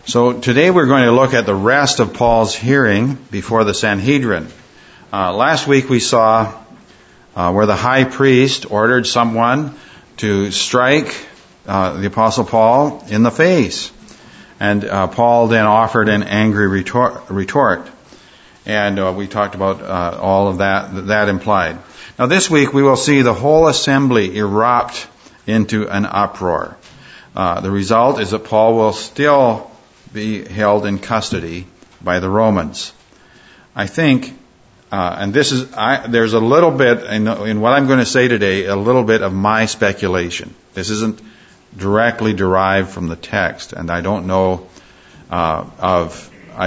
So today we're going to look at the rest of Paul's hearing before the Sanhedrin. Last week we saw where the high priest ordered someone to strike the Apostle Paul in the face. And Paul then offered an angry retort. And we talked about all of that implied. Now this week we will see the whole assembly erupt into an uproar. The result is that Paul will still be held in custody by the Romans. I think, and there's a little bit, in what I'm going to say today, a little bit of my speculation. This isn't directly derived from the text, and I don't know of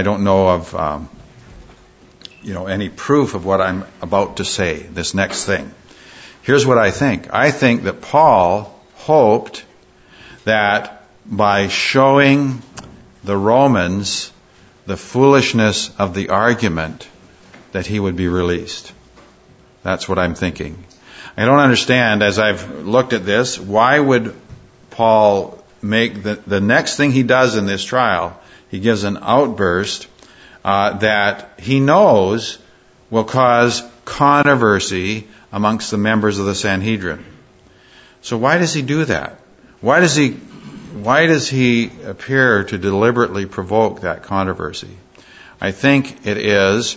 any proof of what I'm about to say, this next thing. Here's what I think. I think that Paul hoped that by showing the Romans the foolishness of the argument, that he would be released. That's what I'm thinking. I don't understand, as I've looked at this, why would Paul make the next thing he does in this trial, he gives an outburst that he knows will cause controversy amongst the members of the Sanhedrin. So why does he do that? Why does he appear to deliberately provoke that controversy? I think it's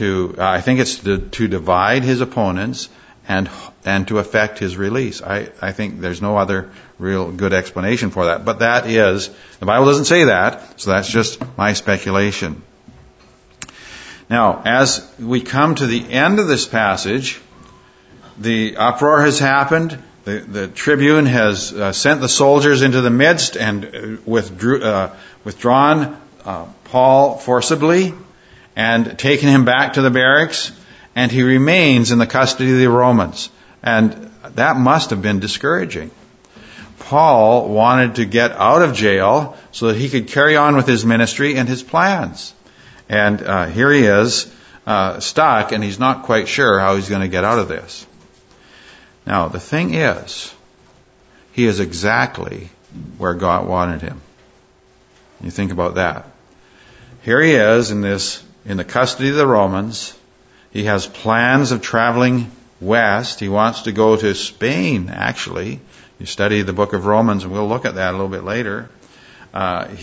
to divide his opponents and to effect his release. I think there's no other real good explanation for that. But the Bible doesn't say that, so that's just my speculation. Now, as we come to the end of this passage, the uproar has happened. The tribune has sent the soldiers into the midst and withdrawn Paul forcibly and taken him back to the barracks, and he remains in the custody of the Romans. And that must have been discouraging. Paul wanted to get out of jail so that he could carry on with his ministry and his plans. And here he is, stuck, and he's not quite sure how he's going to get out of this. Now, the thing is, he is exactly where God wanted him. You think about that. Here he is in the custody of the Romans. He has plans of traveling west. He wants to go to Spain, actually. You study the book of Romans, and we'll look at that a little bit later. But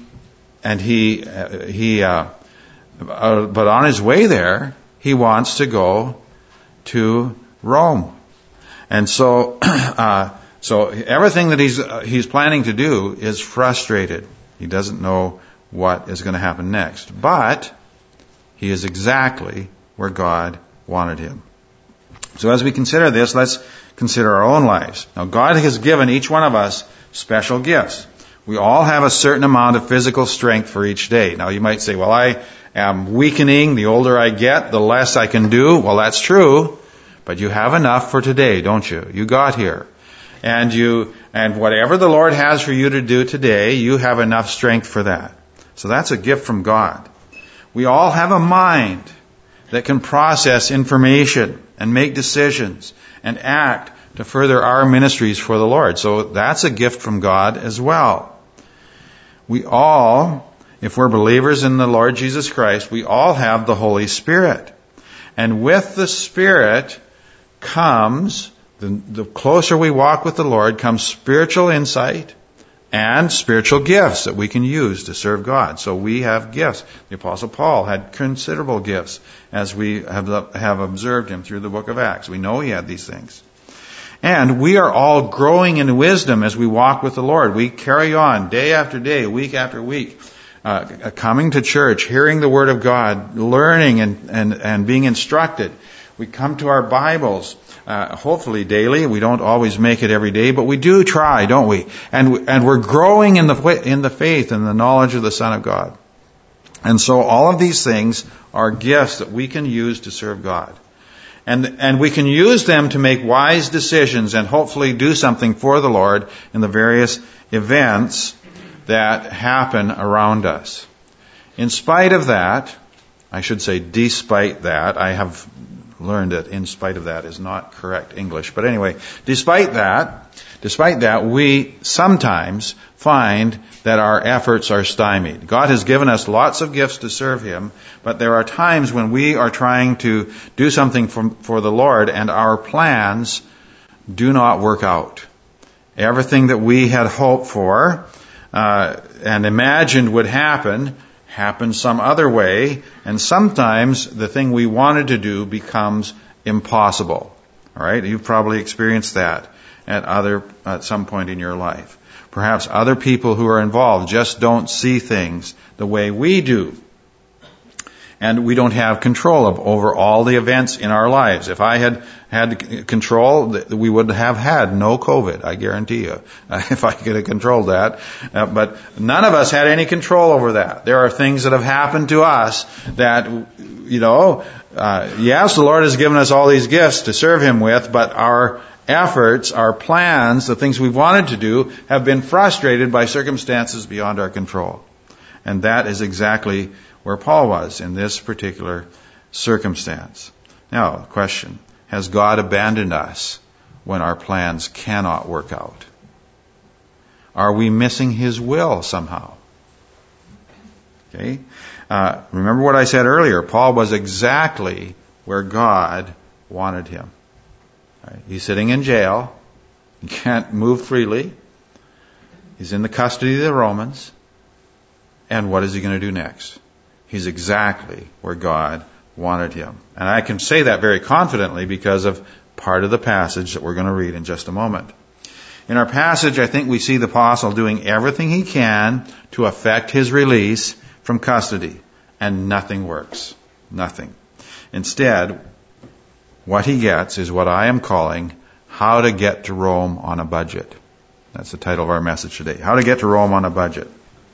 on his way there, he wants to go to Rome. And so everything that he's planning to do is frustrated. He doesn't know what is going to happen next. But he is exactly where God wanted him. So as we consider this, let's consider our own lives. Now, God has given each one of us special gifts. We all have a certain amount of physical strength for each day. Now, you might say, well, I am weakening. The older I get, the less I can do. Well, that's true. But you have enough for today, don't you? You got here. And whatever the Lord has for you to do today, you have enough strength for that. So that's a gift from God. We all have a mind that can process information and make decisions and act to further our ministries for the Lord. So that's a gift from God as well. We all, if we're believers in the Lord Jesus Christ, we all have the Holy Spirit. And with the Spirit comes, the closer we walk with the Lord, comes spiritual insight and spiritual gifts that we can use to serve God. So we have gifts. The Apostle Paul had considerable gifts, as we have observed him through the book of Acts. We know he had these things. And we are all growing in wisdom as we walk with the Lord. We carry on day after day, week after week, coming to church, hearing the Word of God, learning and being instructed. We come to our Bibles, hopefully daily. We don't always make it every day, but we do try, don't we? And we're growing in the faith and the knowledge of the Son of God. And so all of these things are gifts that we can use to serve God. And we can use them to make wise decisions and hopefully do something for the Lord in the various events that happen around us. In spite of that, I should say despite that, I have learned that in spite of that is not correct English. But anyway, despite that, we sometimes find that our efforts are stymied. God has given us lots of gifts to serve Him, but there are times when we are trying to do something for the Lord and our plans do not work out. Everything that we had hoped for and imagined would happen happens some other way, and sometimes the thing we wanted to do becomes impossible. All right, you've probably experienced that at some point in your life. Perhaps other people who are involved just don't see things the way we do. And we don't have control over all the events in our lives. If I had control, we would have had no COVID, I guarantee you, if I could have controlled that. But none of us had any control over that. There are things that have happened to us that, yes, the Lord has given us all these gifts to serve Him with, but our efforts, our plans, the things we've wanted to do have been frustrated by circumstances beyond our control. And that is exactly where Paul was in this particular circumstance. Now, the question, has God abandoned us when our plans cannot work out? Are we missing His will somehow? Okay. Remember what I said earlier. Paul was exactly where God wanted him. Right? He's sitting in jail. He can't move freely. He's in the custody of the Romans. And what is he going to do next? He's exactly where God wanted him. And I can say that very confidently because of part of the passage that we're going to read in just a moment. In our passage, I think we see the apostle doing everything he can to effect his release from custody. And nothing works. Nothing. Instead, what he gets is what I am calling How to Get to Rome on a Budget. That's the title of our message today. How to Get to Rome on a Budget.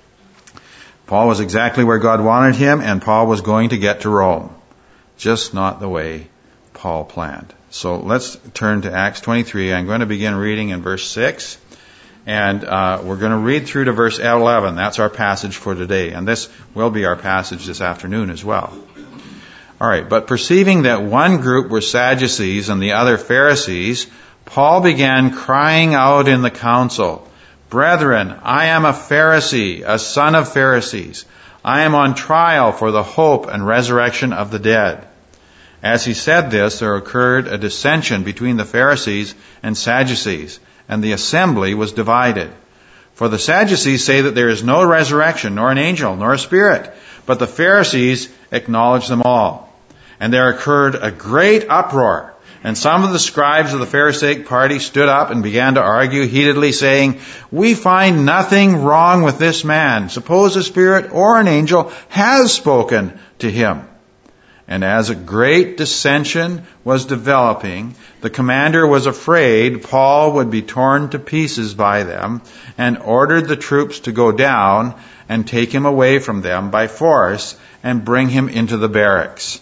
Paul was exactly where God wanted him, and Paul was going to get to Rome. Just not the way Paul planned. So let's turn to Acts 23. I'm going to begin reading in verse 6. And we're going to read through to verse 11. That's our passage for today. And this will be our passage this afternoon as well. All right. But perceiving that one group were Sadducees and the other Pharisees, Paul began crying out in the council, "Brethren, I am a Pharisee, a son of Pharisees. I am on trial for the hope and resurrection of the dead." As he said this, there occurred a dissension between the Pharisees and Sadducees, and the assembly was divided. For the Sadducees say that there is no resurrection, nor an angel, nor a spirit, but the Pharisees acknowledge them all. And there occurred a great uproar. And some of the scribes of the Pharisaic party stood up and began to argue heatedly, saying, "We find nothing wrong with this man. Suppose a spirit or an angel has spoken to him." And as a great dissension was developing, the commander was afraid Paul would be torn to pieces by them, and ordered the troops to go down and take him away from them by force and bring him into the barracks.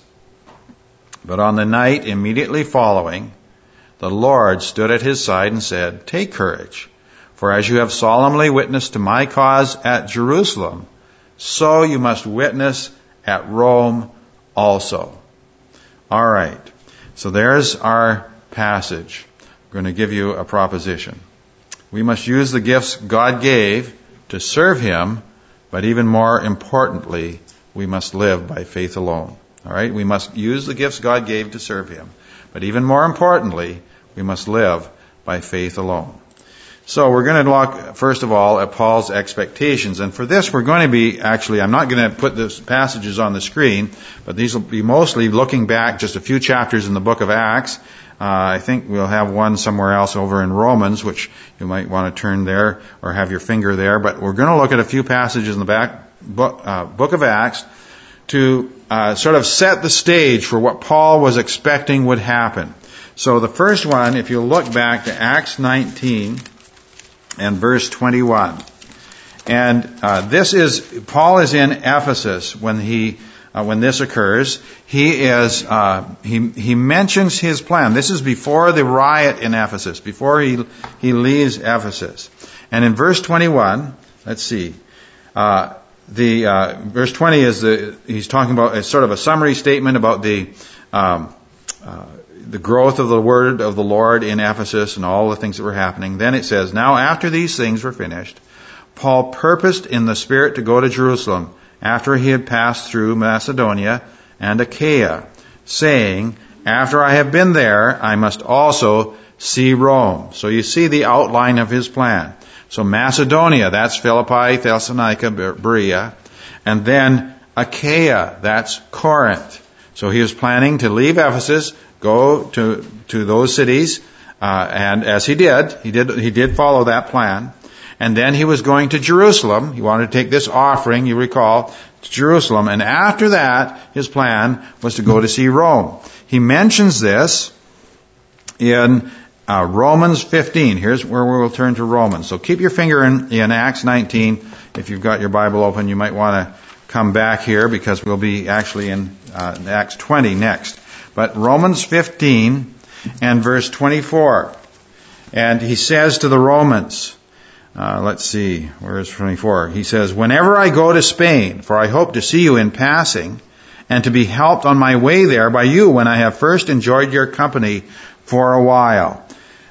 But on the night immediately following, the Lord stood at his side and said, "Take courage, for as you have solemnly witnessed to my cause at Jerusalem, so you must witness at Rome also." All right. So there's our passage. I'm going to give you a proposition. We must use the gifts God gave to serve Him, but even more importantly, we must live by faith alone. All right? We must use the gifts God gave to serve Him. But even more importantly, we must live by faith alone. So we're going to look, first of all, at Paul's expectations. And for this, we're going to be, I'm not going to put the passages on the screen, but these will be mostly looking back just a few chapters in the book of Acts. I think we'll have one somewhere else over in Romans, which you might want to turn there or have your finger there. But we're going to look at a few passages in the book of Acts to sort of set the stage for what Paul was expecting would happen. So the first one, if you look back to Acts 19 and verse 21. And Paul is in Ephesus when this occurs. He mentions his plan. This is before the riot in Ephesus, before he leaves Ephesus. And in verse 21, let's see, verse 20 he's talking about a sort of a summary statement about the the growth of the word of the Lord in Ephesus and all the things that were happening. Then it says, now after these things were finished, Paul purposed in the Spirit to go to Jerusalem after he had passed through Macedonia and Achaia, saying, after I have been there, I must also see Rome. So you see the outline of his plan. So Macedonia, that's Philippi, Thessalonica, Berea, and then Achaia, that's Corinth. So he was planning to leave Ephesus, go to those cities, and as he did follow that plan. And then he was going to Jerusalem. He wanted to take this offering, you recall, to Jerusalem. And after that, his plan was to go to see Rome. He mentions this in Romans 15. Here's where we will turn to Romans. So keep your finger in Acts 19. If you've got your Bible open, you might want to come back here because we'll be actually in Acts 20 next. But Romans 15 and verse 24. And he says to the Romans, let's see, where is 24? He says, whenever I go to Spain, for I hope to see you in passing, and to be helped on my way there by you when I have first enjoyed your company for a while.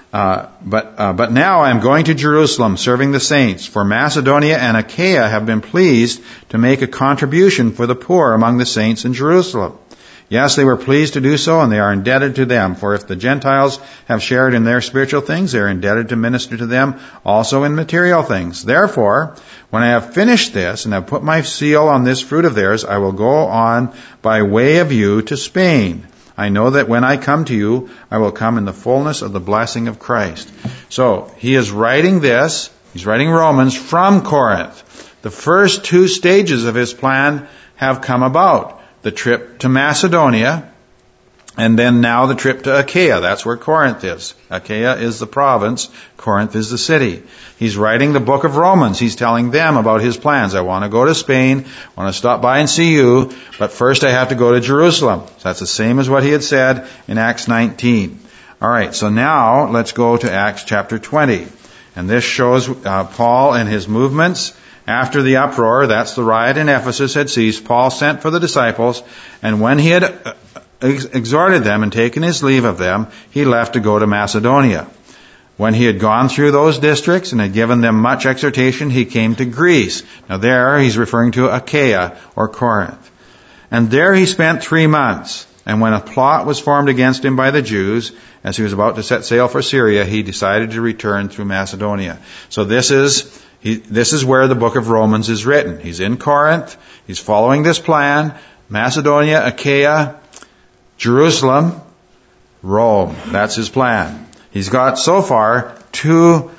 But now I am going to Jerusalem, serving the saints, for Macedonia and Achaia have been pleased to make a contribution for the poor among the saints in Jerusalem. Yes, they were pleased to do so, and they are indebted to them. For if the Gentiles have shared in their spiritual things, they are indebted to minister to them also in material things. Therefore, when I have finished this, and have put my seal on this fruit of theirs, I will go on by way of you to Spain. I know that when I come to you, I will come in the fullness of the blessing of Christ. So, he is writing this, he's writing Romans from Corinth. The first two stages of his plan have come about. The trip to Macedonia, and then now the trip to Achaia. That's where Corinth is. Achaia is the province. Corinth is the city. He's writing the book of Romans. He's telling them about his plans. I want to go to Spain. I want to stop by and see you. But first I have to go to Jerusalem. So that's the same as what he had said in Acts 19. All right, so now let's go to Acts chapter 20. And this shows Paul and his movements. After the uproar, that's the riot in Ephesus, had ceased, Paul sent for the disciples, and when he had exhorted them and taken his leave of them, he left to go to Macedonia. When he had gone through those districts and had given them much exhortation, he came to Greece. Now there he's referring to Achaia or Corinth. And there he spent 3 months. And when a plot was formed against him by the Jews, as he was about to set sail for Syria, he decided to return through Macedonia. So this is where the book of Romans is written. He's in Corinth. He's following this plan. Macedonia, Achaia, Jerusalem, Rome. That's his plan. He's got so far two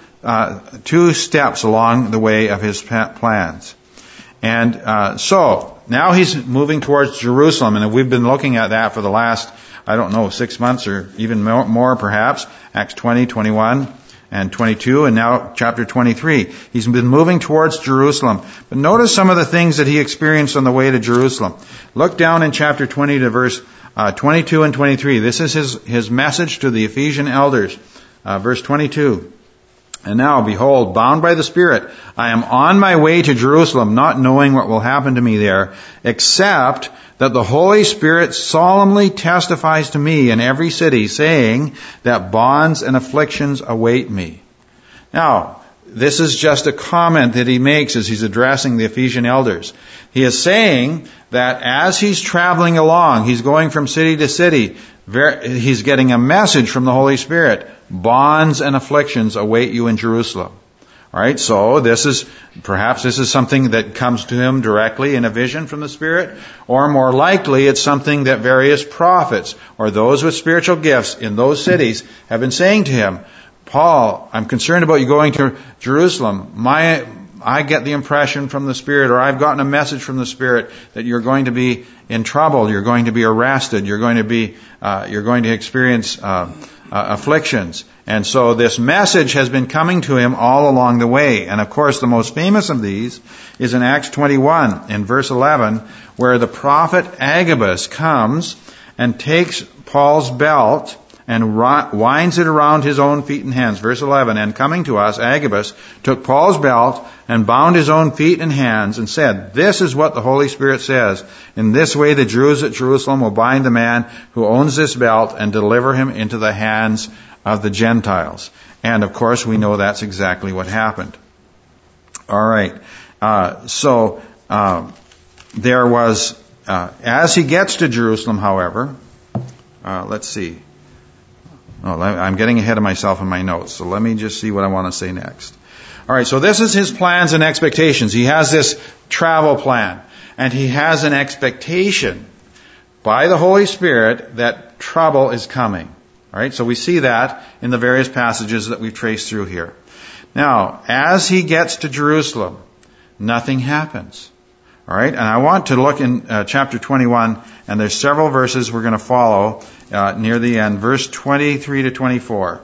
steps along the way of his plans. And so now he's moving towards Jerusalem. And we've been looking at that for the last, 6 months or even more perhaps. Acts 20, 21. And 22, and now chapter 23. He's been moving towards Jerusalem. But notice some of the things that he experienced on the way to Jerusalem. Look down in chapter 20 to verse 22 and 23. This is his message to the Ephesian elders. Verse 22. And now, behold, bound by the Spirit, I am on my way to Jerusalem, not knowing what will happen to me there, except that the Holy Spirit solemnly testifies to me in every city, saying that bonds and afflictions await me. Now, this is just a comment that he makes as he's addressing the Ephesian elders. He is saying that as he's traveling along, he's going from city to city, he's getting a message from the Holy Spirit. Bonds and afflictions await you in Jerusalem. All right, so this is something that comes to him directly in a vision from the Spirit, or more likely it's something that various prophets or those with spiritual gifts in those cities have been saying to him. Paul, I'm concerned about you going to Jerusalem. I get the impression from the Spirit, or I've gotten a message from the Spirit that you're going to be in trouble, you're going to be arrested, you're going to experience afflictions. And so this message has been coming to him all along the way. And of course, the most famous of these is in Acts 21, in verse 11, where the prophet Agabus comes and takes Paul's belt and winds it around his own feet and hands. Verse 11, and coming to us, Agabus took Paul's belt and bound his own feet and hands and said, this is what the Holy Spirit says. In this way the Jews at Jerusalem will bind the man who owns this belt and deliver him into the hands of the Gentiles. And of course we know that's exactly what happened. All right. There was, as he gets to Jerusalem, however, let's see. Oh, I'm getting ahead of myself in my notes, so let me just see what I want to say next. All right, so this is his plans and expectations. He has this travel plan, and he has an expectation by the Holy Spirit that trouble is coming. All right, so we see that in the various passages that we've traced through here. Now, as he gets to Jerusalem, nothing happens. All right, and I want to look in chapter 21, and there's several verses we're going to follow near the end, verse 23 to 24.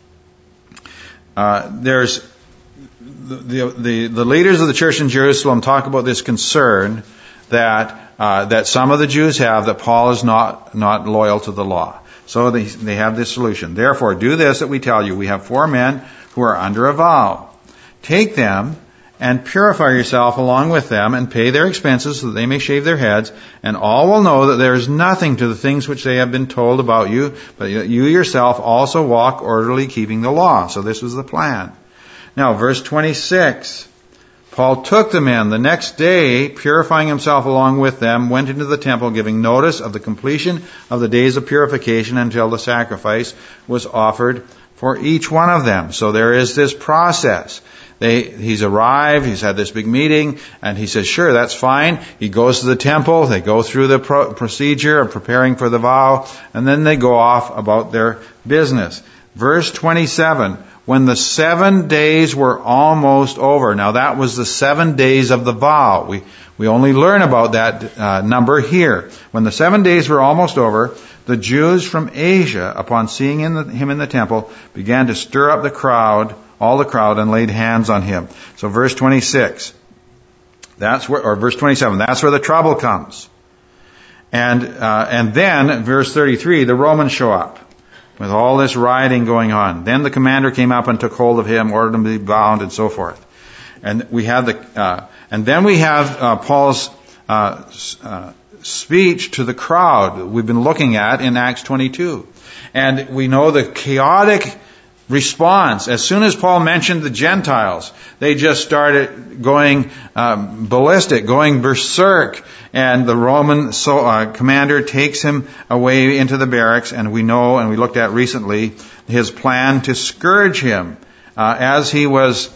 There's the leaders of the church in Jerusalem talk about this concern that some of the Jews have that Paul is not loyal to the law. So they have this solution. Therefore, do this that we tell you. We have 4 men who are under a vow. Take them and purify yourself along with them and pay their expenses so that they may shave their heads, and all will know that there is nothing to the things which they have been told about you, but you yourself also walk orderly, keeping the law. So this was the plan. Now, verse 26. Paul took the men the next day, purifying himself along with them, went into the temple, giving notice of the completion of the days of purification until the sacrifice was offered for each one of them. So there is this process. He's arrived, he's had this big meeting, and he says, sure, that's fine. He goes to the temple, they go through the procedure of preparing for the vow, and then they go off about their business. Verse 27, when the 7 days were almost over. Now that was the 7 days of the vow. We only learn about that number here. When the 7 days were almost over, the Jews from Asia, upon seeing him in the temple, began to stir up the crowd, all the crowd, and laid hands on him. So verse 26, verse 27, that's where the trouble comes. And then, verse 33, the Romans show up with all this rioting going on. Then the commander came up and took hold of him, ordered him to be bound, and so forth. And we have then we have Paul's speech to the crowd that we've been looking at in Acts 22. And we know the chaotic response. As soon as Paul mentioned the Gentiles, they just started going ballistic, going berserk. And the Roman commander takes him away into the barracks, and we know, and we looked at recently, his plan to scourge him as he was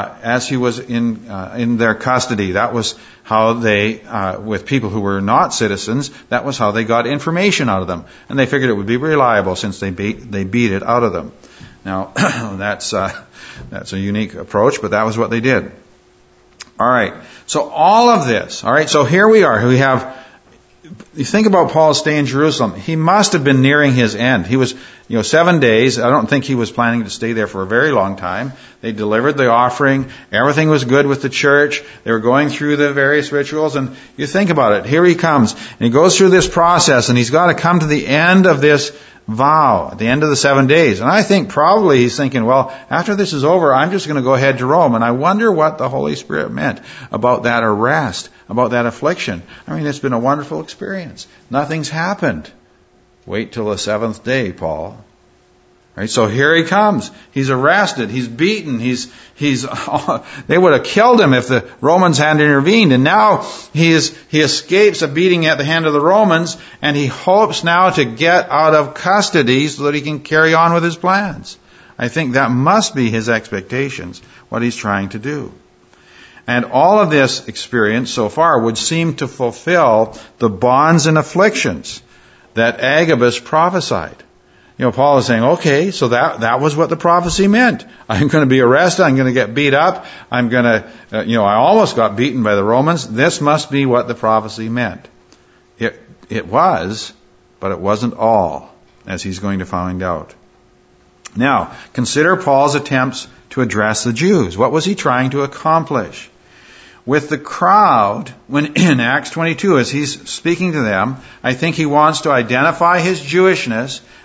in their custody. That was how they, with people who were not citizens, that was how they got information out of them, and they figured it would be reliable since they beat it out of them. Now that's a unique approach, but that was what they did. All right. So all of this. All right. So here we are. You think about Paul's stay in Jerusalem. He must have been nearing his end. He was, 7 days. I don't think he was planning to stay there for a very long time. They delivered the offering. Everything was good with the church. They were going through the various rituals. And you think about it. Here he comes. And he goes through this process, and he's got to come to the end of this vow, at the end of the 7 days. And I think probably he's thinking, well, after this is over, I'm just going to go ahead to Rome. And I wonder what the Holy Spirit meant about that arrest, about that affliction. I mean, it's been a wonderful experience. Nothing's happened. Wait till the 7th day, Paul. Right, so here he comes. He's arrested. He's beaten. They would have killed him if the Romans hadn't intervened. And now he escapes a beating at the hand of the Romans, and he hopes now to get out of custody so that he can carry on with his plans. I think that must be his expectations, what he's trying to do. And all of this experience so far would seem to fulfill the bonds and afflictions that Agabus prophesied. Paul is saying, okay, so that was what the prophecy meant. I'm going to be arrested. I'm going to get beat up. I'm going to, I almost got beaten by the Romans. This must be what the prophecy meant. It was, but it wasn't all, as he's going to find out. Now, consider Paul's attempts to address the Jews. What was he trying to accomplish? With the crowd, when in Acts 22, as he's speaking to them, I think he wants to identify his Jewishness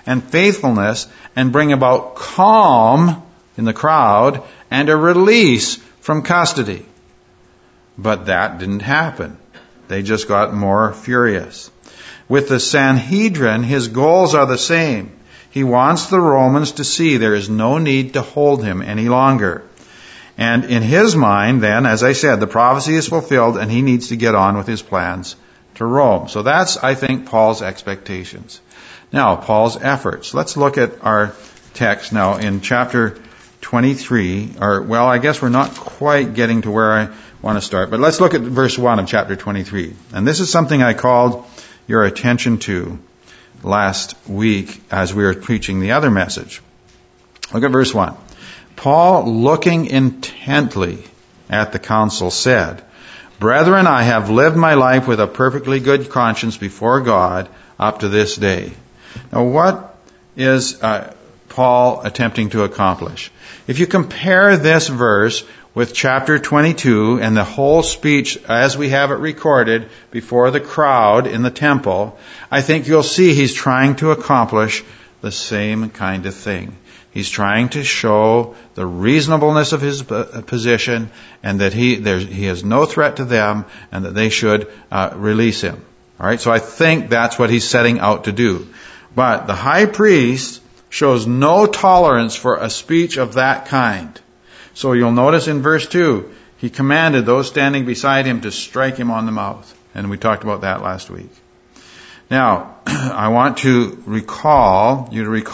and faithfulness and bring about calm in the crowd and a release from custody. But that didn't happen. They just got more furious. With the Sanhedrin, his goals are the same. He wants the Romans to see there is no need to hold him any longer. And in his mind, then, as I said, the prophecy is fulfilled and he needs to get on with his plans to Rome. So that's, I think, Paul's expectations. Now, Paul's efforts. Let's look at our text now in chapter 23. I guess we're not quite getting to where I want to start, but let's look at verse 1 of chapter 23. And this is something I called your attention to last week as we were preaching the other message. Look at verse 1. Paul, looking intently at the council, said, "Brethren, I have lived my life with a perfectly good conscience before God up to this day." Now, what is Paul attempting to accomplish? If you compare this verse with chapter 22 and the whole speech as we have it recorded before the crowd in the temple, I think you'll see he's trying to accomplish the same kind of thing. He's trying to show the reasonableness of his position and that he has no threat to them and that they should release him. All right, so I think that's what he's setting out to do. But the high priest shows no tolerance for a speech of that kind. So you'll notice in verse 2, he commanded those standing beside him to strike him on the mouth. And we talked about that last week. Now, I want to recall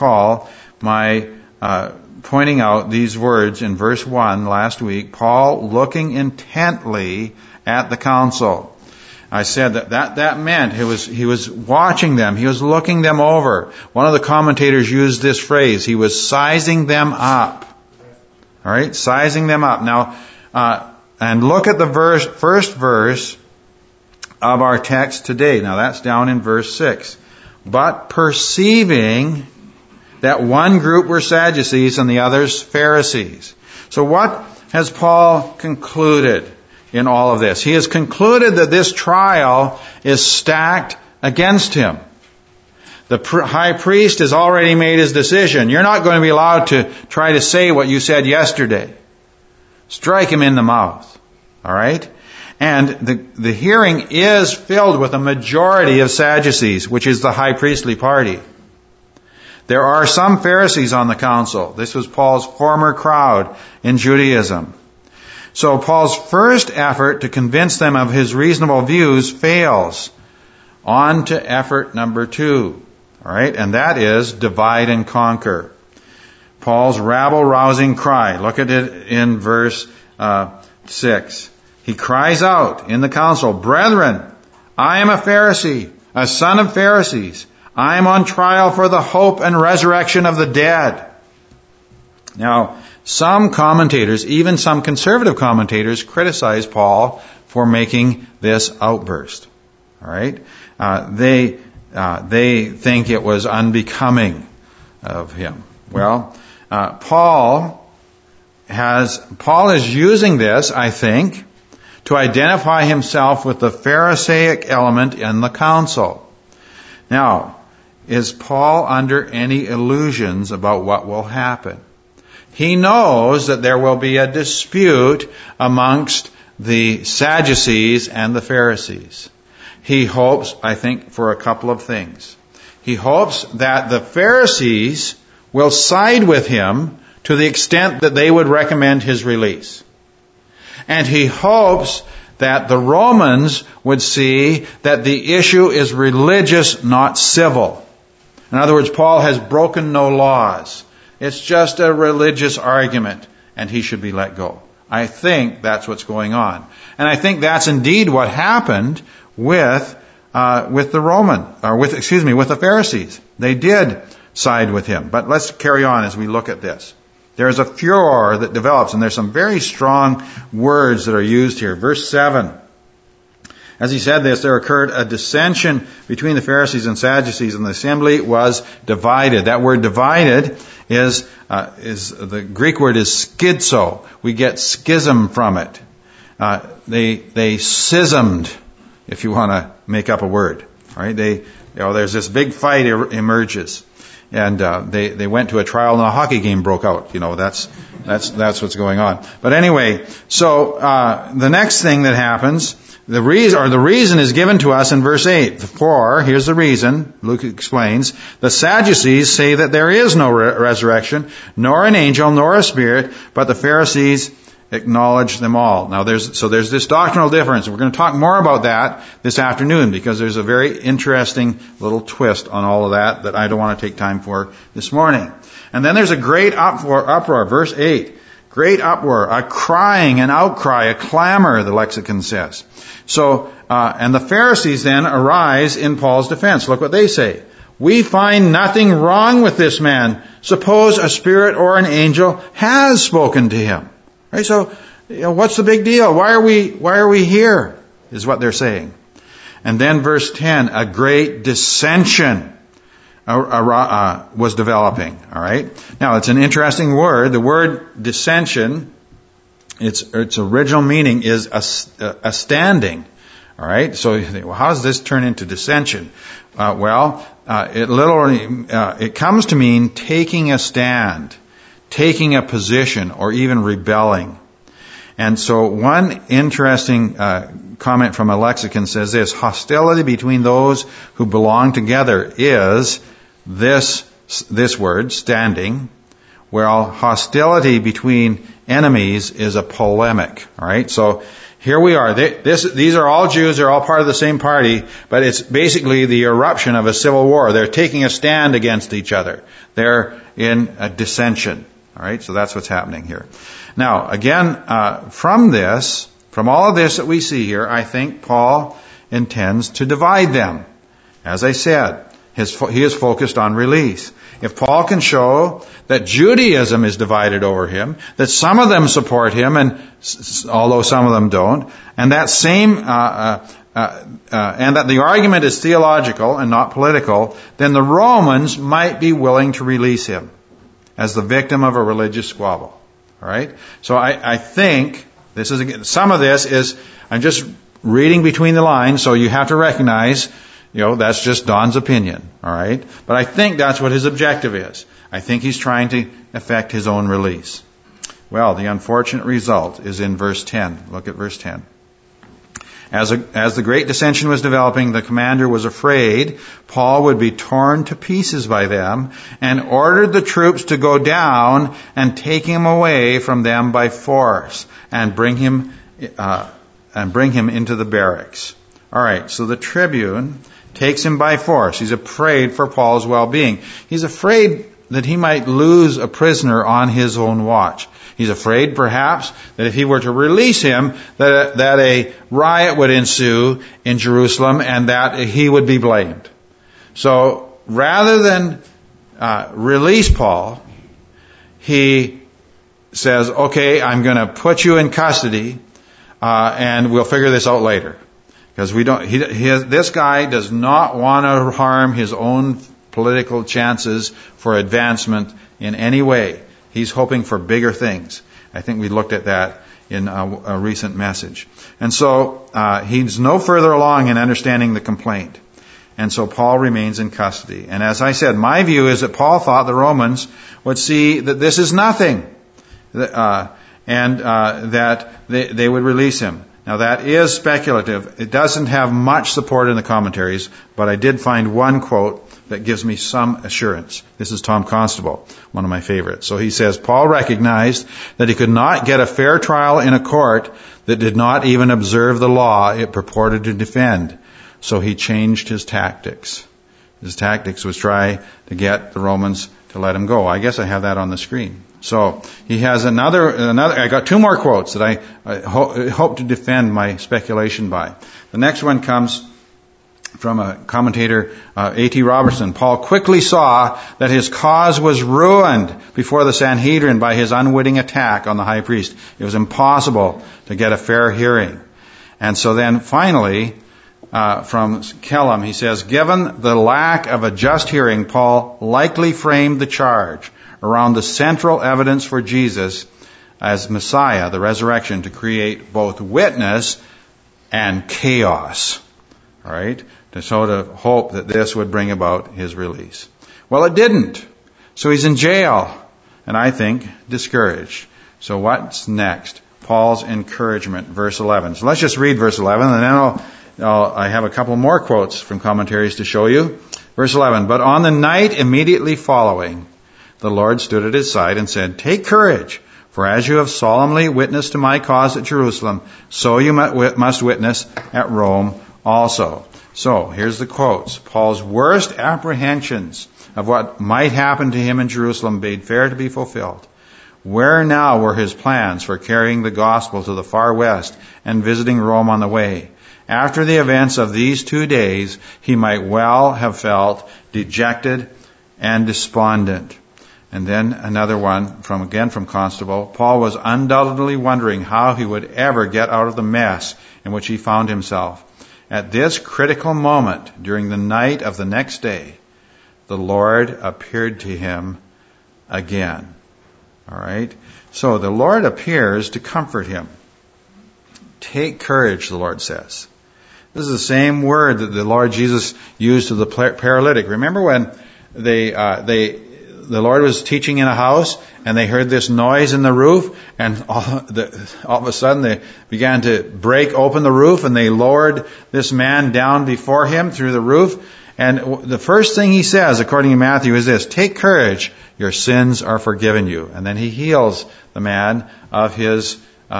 my pointing out these words in verse 1 last week, Paul looking intently at the council. I said that meant he was watching them. He was looking them over. One of the commentators used this phrase. He was sizing them up. All right, sizing them up. Now, and look at the first verse of our text today. Now, that's down in verse 6. But perceiving that one group were Sadducees and the others Pharisees. So what has Paul concluded in all of this? He has concluded that this trial is stacked against him. The high priest has already made his decision. You're not going to be allowed to try to say what you said yesterday. Strike him in the mouth. All right? And the hearing is filled with a majority of Sadducees, which is the high priestly party. There are some Pharisees on the council. This was Paul's former crowd in Judaism. So Paul's first effort to convince them of his reasonable views fails. On to effort number 2. All right, and that is divide and conquer. Paul's rabble-rousing cry. Look at it in verse 6. He cries out in the council, "Brethren, I am a Pharisee, a son of Pharisees. I am on trial for the hope and resurrection of the dead." Now, some commentators, even some conservative commentators, criticize Paul for making this outburst. All right, they think it was unbecoming of him. Well, Paul is using this, I think, to identify himself with the Pharisaic element in the council. Now, is Paul under any illusions about what will happen? He knows that there will be a dispute amongst the Sadducees and the Pharisees. He hopes, I think, for a couple of things. He hopes that the Pharisees will side with him to the extent that they would recommend his release. And he hopes that the Romans would see that the issue is religious, not civil. In other words, Paul has broken no laws. It's just a religious argument, and he should be let go. I think that's what's going on. And I think that's indeed what happened with the Pharisees. They did side with him. But let's carry on as we look at this. There's a furor that develops, and there's some very strong words that are used here. Verse 7. As he said this, there occurred a dissension between the Pharisees and Sadducees, and the assembly was divided. That word divided is the Greek word is schizo. We get schism from it. They schismed, if you want to make up a word. All right? There's this big fight emerges. they went to a trial and a hockey game broke out. That's what's going on. But anyway, so the next thing that happens, the reason is given to us in verse 8. For, here's the reason, Luke explains, the Sadducees say that there is no resurrection, nor an angel, nor a spirit, but the Pharisees acknowledge them all. Now there's this doctrinal difference. We're going to talk more about that this afternoon because there's a very interesting little twist on all of that I don't want to take time for this morning. And then there's a great uproar, verse 8. Great uproar, a crying, an outcry, a clamor, the lexicon says. So, and the Pharisees then arise in Paul's defense. Look what they say. We find nothing wrong with this man. Suppose a spirit or an angel has spoken to him. Right? So, what's the big deal? Why are we here? Is what they're saying. And then verse 10, a great dissension was developing. All right. Now, it's an interesting word. The word dissension, its original meaning is a standing. All right. So, you think, well, how does this turn into dissension? It literally it comes to mean taking a stand, taking a position, or even rebelling. And so one interesting comment from a lexicon says this: hostility between those who belong together is this word, standing, while hostility between enemies is a polemic. All right, so here we are. These are all Jews. They're all part of the same party, but it's basically the eruption of a civil war. They're taking a stand against each other. They're in a dissension. All right, so that's what's happening here. Now, again, from all of this that we see here, I think Paul intends to divide them. As I said, he is focused on release. If Paul can show that Judaism is divided over him, that some of them support him, and although some of them don't, and that and that the argument is theological and not political, then the Romans might be willing to release him as the victim of a religious squabble. All right? So I think some of this is, I'm just reading between the lines, so you have to recognize, that's just Don's opinion. All right? But I think that's what his objective is. I think he's trying to effect his own release. Well, the unfortunate result is in verse 10. Look at verse 10. As the great dissension was developing, the commander was afraid Paul would be torn to pieces by them, and ordered the troops to go down and take him away from them by force and bring him into the barracks. All right, so the tribune takes him by force. He's afraid for Paul's well-being. He's afraid that he might lose a prisoner on his own watch. He's afraid, perhaps, that if he were to release him, that a riot would ensue in Jerusalem and that he would be blamed. So, rather than release Paul, he says, okay, I'm going to put you in custody, and we'll figure this out later. Because this guy does not want to harm his own political chances for advancement in any way. He's hoping for bigger things. I think we looked at that in a recent message. And so he's no further along in understanding the complaint. And so Paul remains in custody. And as I said, my view is that Paul thought the Romans would see that this is nothing, and that they would release him. Now that is speculative. It doesn't have much support in the commentaries, but I did find one quote that gives me some assurance. This is Tom Constable, one of my favorites. So he says, Paul recognized that he could not get a fair trial in a court that did not even observe the law it purported to defend. So he changed his tactics. His tactics was try to get the Romans to let him go. I guess I have that on the screen. So he has another. I got two more quotes that I hope to defend my speculation by. The next one comes from a commentator, A.T. Robertson. Paul quickly saw that his cause was ruined before the Sanhedrin by his unwitting attack on the high priest. It was impossible to get a fair hearing. And so then finally, from Kellam, he says, given the lack of a just hearing, Paul likely framed the charge around the central evidence for Jesus as Messiah, the resurrection, to create both witness and chaos. All right? To sort of hope that this would bring about his release. Well, it didn't. So he's in jail, and I think discouraged. So what's next? Paul's encouragement, verse 11. So let's just read verse 11, and then I have a couple more quotes from commentaries to show you. Verse 11, but on the night immediately following, the Lord stood at his side and said, take courage, for as you have solemnly witnessed to my cause at Jerusalem, so you must witness at Rome also. So, here's the quotes. Paul's worst apprehensions of what might happen to him in Jerusalem bade fair to be fulfilled. Where now were his plans for carrying the gospel to the far west and visiting Rome on the way? After the events of these 2 days, he might well have felt dejected and despondent. And then another one from Constable. Paul was undoubtedly wondering how he would ever get out of the mess in which he found himself. At this critical moment, during the night of the next day, the Lord appeared to him again. All right? So the Lord appears to comfort him. Take courage, the Lord says. This is the same word that the Lord Jesus used to the paralytic. Remember when the Lord was teaching in a house and they heard this noise in the roof, and all of a sudden they began to break open the roof and they lowered this man down before him through the roof. And the first thing he says, according to Matthew, is this: take courage, your sins are forgiven you. And then he heals the man of his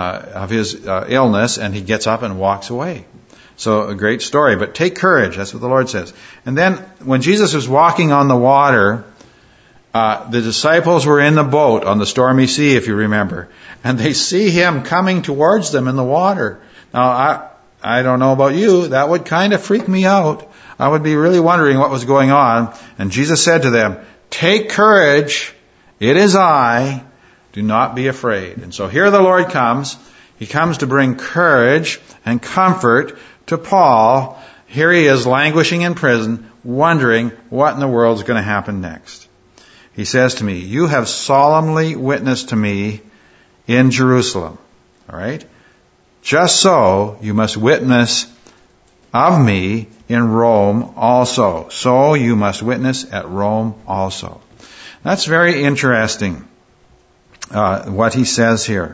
illness, and he gets up and walks away. So a great story, but take courage. That's what the Lord says. And then when Jesus was walking on the water, the disciples were in the boat on the stormy sea, if you remember, and they see him coming towards them in the water. Now, I don't know about you, that would kind of freak me out. I would be really wondering what was going on. And Jesus said to them, take courage, it is I, do not be afraid. And so here the Lord comes. He comes to bring courage and comfort to Paul. Here he is languishing in prison, wondering what in the world is going to happen next. He says to me, you have solemnly witnessed to me in Jerusalem. All right? Just so you must witness of me in Rome also. So you must witness at Rome also. That's very interesting, what he says here.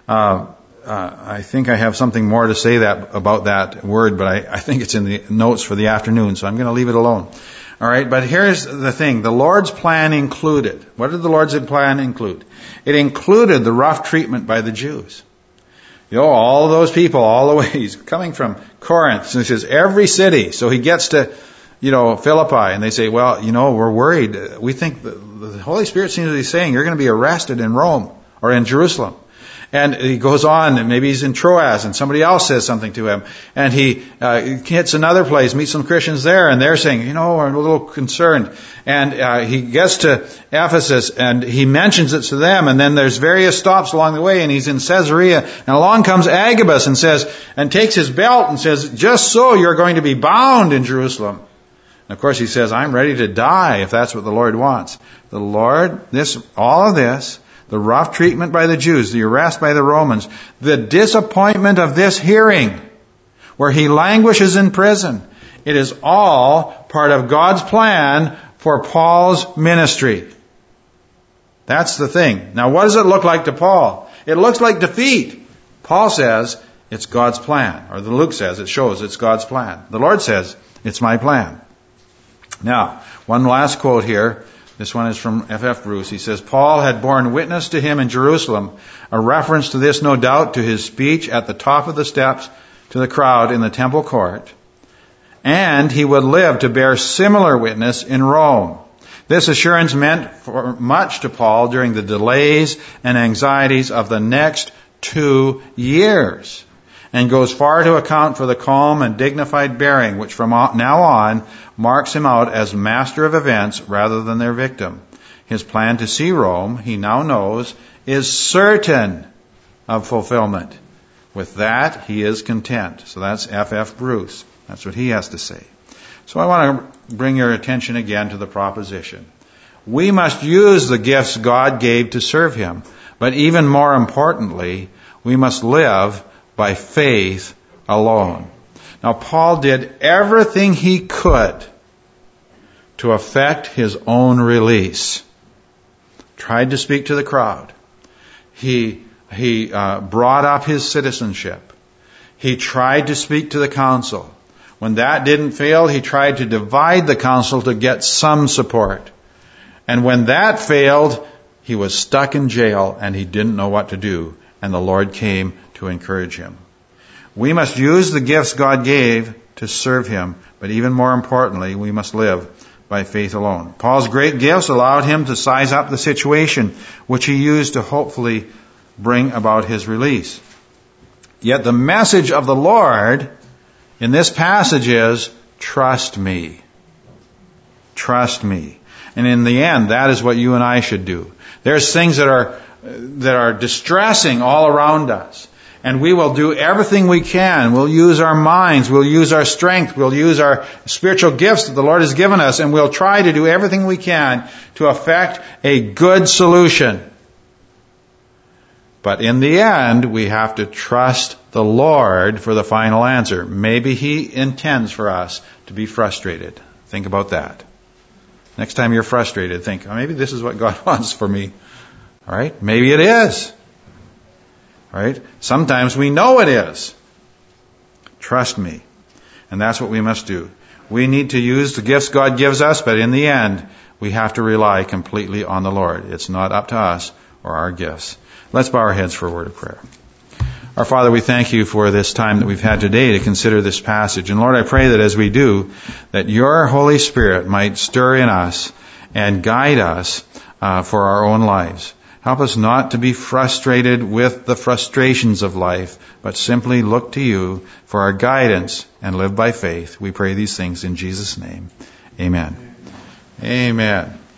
I think I have something more to say about that word, but I think it's in the notes for the afternoon, so I'm going to leave it alone. All right, but here's the thing. The Lord's plan included. What did the Lord's plan include? It included the rough treatment by the Jews. You know, all those people, all the way. He's coming from Corinth. So he says, every city. So he gets to, Philippi, and they say, well, we're worried. We think the Holy Spirit seems to be saying you're going to be arrested in Rome or in Jerusalem. And he goes on, and maybe he's in Troas, and somebody else says something to him. And he hits another place, meets some Christians there, and they're saying, we're a little concerned. And he gets to Ephesus, and he mentions it to them, and then there's various stops along the way, and he's in Caesarea. And along comes Agabus and takes his belt and says, just so you're going to be bound in Jerusalem. And of course he says, I'm ready to die if that's what the Lord wants. The Lord, all of this, the rough treatment by the Jews, the arrest by the Romans, the disappointment of this hearing, where he languishes in prison. It is all part of God's plan for Paul's ministry. That's the thing. Now, what does it look like to Paul? It looks like defeat. Paul says it's God's plan. Or Luke says it shows it's God's plan. The Lord says it's my plan. Now, one last quote here. This one is from F.F. Bruce. He says, Paul had borne witness to him in Jerusalem, a reference to this, no doubt, to his speech at the top of the steps to the crowd in the temple court. And he would live to bear similar witness in Rome. This assurance meant for much to Paul during the delays and anxieties of the next 2 years, and goes far to account for the calm and dignified bearing which from now on marks him out as master of events rather than their victim. His plan to see Rome, he now knows, is certain of fulfillment. With that, he is content. So that's F.F. Bruce. That's what he has to say. So I want to bring your attention again to the proposition. We must use the gifts God gave to serve him. But even more importantly, we must live by faith alone. Now, Paul did everything he could to effect his own release. Tried to speak to the crowd. He brought up his citizenship. He tried to speak to the council. When that didn't fail, he tried to divide the council to get some support. And when that failed, he was stuck in jail and he didn't know what to do. And the Lord came to encourage him. We must use the gifts God gave to serve him. But even more importantly, we must live by faith alone. Paul's great gifts allowed him to size up the situation, which he used to hopefully bring about his release. Yet the message of the Lord in this passage is, trust me. Trust me. And in the end, that is what you and I should do. There's things that are distressing all around us. And we will do everything we can. We'll use our minds. We'll use our strength. We'll use our spiritual gifts that the Lord has given us. And we'll try to do everything we can to effect a good solution. But in the end, we have to trust the Lord for the final answer. Maybe He intends for us to be frustrated. Think about that. Next time you're frustrated, think, maybe this is what God wants for me. All right? Maybe it is. All right? Sometimes we know it is. Trust me. And that's what we must do. We need to use the gifts God gives us, but in the end, we have to rely completely on the Lord. It's not up to us or our gifts. Let's bow our heads for a word of prayer. Our Father, we thank you for this time that we've had today to consider this passage. And Lord, I pray that as we do, that your Holy Spirit might stir in us and guide us for our own lives. Help us not to be frustrated with the frustrations of life, but simply look to you for our guidance and live by faith. We pray these things in Jesus' name. Amen. Amen.